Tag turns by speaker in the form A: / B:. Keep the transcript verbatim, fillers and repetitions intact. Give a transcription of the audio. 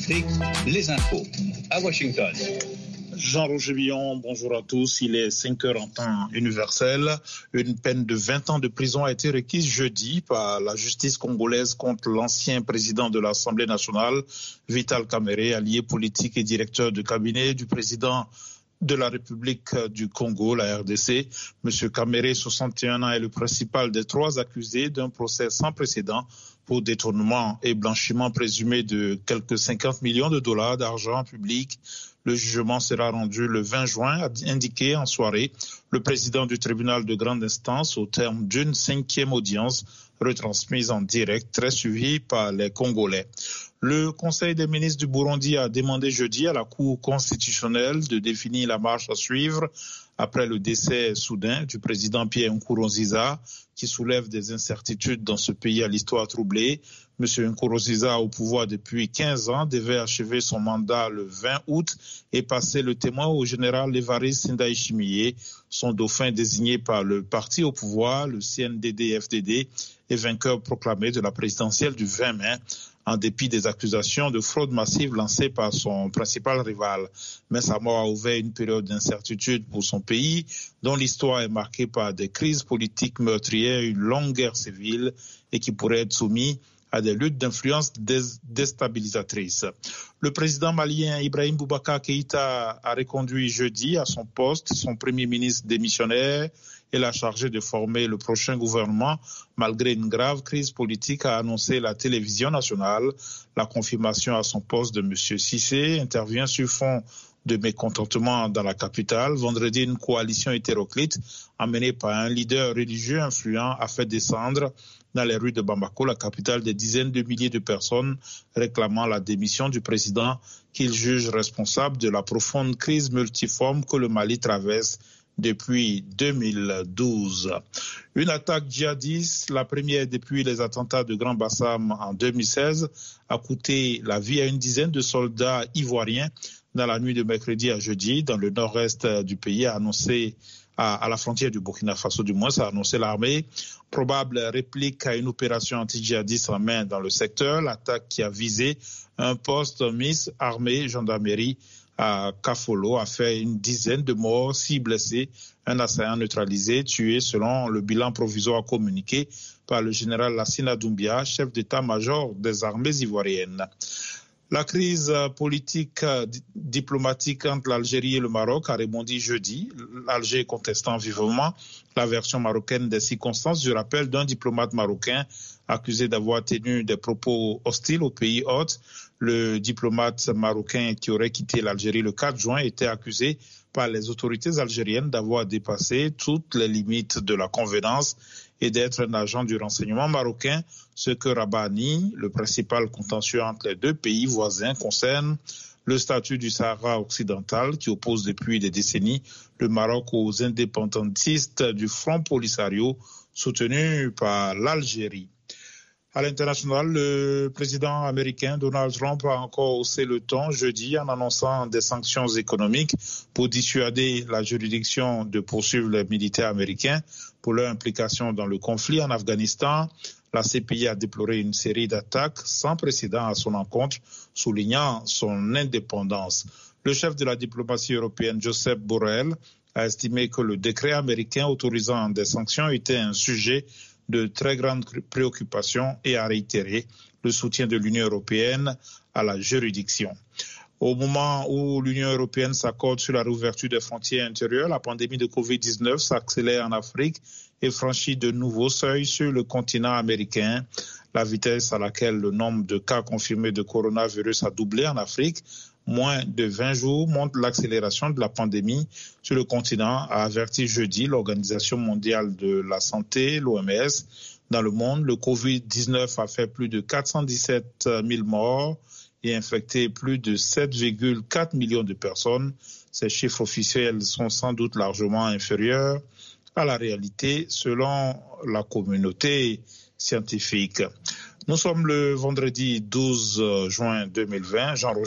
A: Afrique, les infos à Washington.
B: Jean-Roger Billon, bonjour à tous. Il est cinq heures en temps universel. Une peine de vingt ans de prison a été requise jeudi par la justice congolaise contre l'ancien président de l'Assemblée nationale, Vital Kamerhe, allié politique et directeur de cabinet du président de la République du Congo, la R D C. Monsieur Kamerhe, soixante et un ans, est le principal des trois accusés d'un procès sans précédent pour détournement et blanchiment présumé de quelques cinquante millions de dollars d'argent public. Le jugement sera rendu le vingt juin, a indiqué en soirée le président du tribunal de grande instance au terme d'une cinquième audience retransmise en direct, très suivie par les Congolais. Le Conseil des ministres du Burundi a demandé jeudi à la Cour constitutionnelle de définir la marche à suivre après le décès soudain du président Pierre Nkurunziza, qui soulève des incertitudes dans ce pays à l'histoire troublée. Monsieur Nkurunziza, au pouvoir depuis quinze ans, devait achever son mandat le vingt août et passer le témoin au général Évariste Ndayishimiye, son dauphin désigné par le parti au pouvoir, le C N D D F D D, et vainqueur proclamé de la présidentielle du vingt mai. En dépit des accusations de fraude massive lancées par son principal rival. Mais sa mort a ouvert une période d'incertitude pour son pays, dont l'histoire est marquée par des crises politiques meurtrières, une longue guerre civile et qui pourrait être soumise à des luttes d'influence déstabilisatrices. Le président malien Ibrahim Boubacar Keïta a reconduit jeudi à son poste son premier ministre démissionnaire et l'a chargé de former le prochain gouvernement. Malgré une grave crise politique, a annoncé la télévision nationale. La confirmation à son poste de M. Cissé intervient sur fond de mécontentement dans la capitale. Vendredi, une coalition hétéroclite amenée par un leader religieux influent a fait descendre dans les rues de Bamako, la capitale, des dizaines de milliers de personnes réclamant la démission du président qu'ils jugent responsable de la profonde crise multiforme que le Mali traverse depuis deux mille douze. Une attaque djihadiste, la première depuis les attentats de Grand Bassam en deux mille seize, a coûté la vie à une dizaine de soldats ivoiriens dans la nuit de mercredi à jeudi, dans le nord-est du pays, a annoncé à, à la frontière du Burkina Faso du moins, ça a annoncé l'armée. Probable réplique à une opération anti-djihadiste en main dans le secteur, l'attaque qui a visé un poste Miss armée gendarmerie à Kafolo a fait une dizaine de morts, six blessés, un assaillant neutralisé, tué selon le bilan provisoire communiqué par le général Lassina Doumbia, chef d'état-major des armées ivoiriennes. La crise politique diplomatique entre l'Algérie et le Maroc a rebondi jeudi, l'Alger contestant vivement la version marocaine des circonstances du rappel d'un diplomate marocain accusé d'avoir tenu des propos hostiles au pays hôte. Le diplomate marocain qui aurait quitté l'Algérie le quatre juin était accusé par les autorités algériennes d'avoir dépassé toutes les limites de la convenance et d'être un agent du renseignement marocain, ce que Rabani, le principal contentieux entre les deux pays voisins, concerne le statut du Sahara occidental qui oppose depuis des décennies le Maroc aux indépendantistes du Front Polisario soutenu par l'Algérie. À l'international, le président américain Donald Trump a encore haussé le ton jeudi en annonçant des sanctions économiques pour dissuader la juridiction de poursuivre les militaires américains pour leur implication dans le conflit en Afghanistan. La C P I a déploré une série d'attaques sans précédent à son encontre, soulignant son indépendance. Le chef de la diplomatie européenne, Josep Borrell, a estimé que le décret américain autorisant des sanctions était un sujet de très grande préoccupation et a réitéré le soutien de l'Union européenne à la juridiction. Au moment où l'Union européenne s'accorde sur la réouverture des frontières intérieures, la pandémie de covid dix-neuf s'accélère en Afrique et franchit de nouveaux seuils sur le continent américain. La vitesse à laquelle le nombre de cas confirmés de coronavirus a doublé en Afrique, moins de vingt jours, montre l'accélération de la pandémie sur le continent, a averti jeudi l'Organisation mondiale de la santé, l'O M S. Dans le monde, le covid dix-neuf a fait plus de quatre cent dix-sept mille morts et infecté plus de sept virgule quatre millions de personnes. Ces chiffres officiels sont sans doute largement inférieurs à la réalité selon la communauté scientifique. Nous sommes le vendredi douze juin deux mille vingt. Jean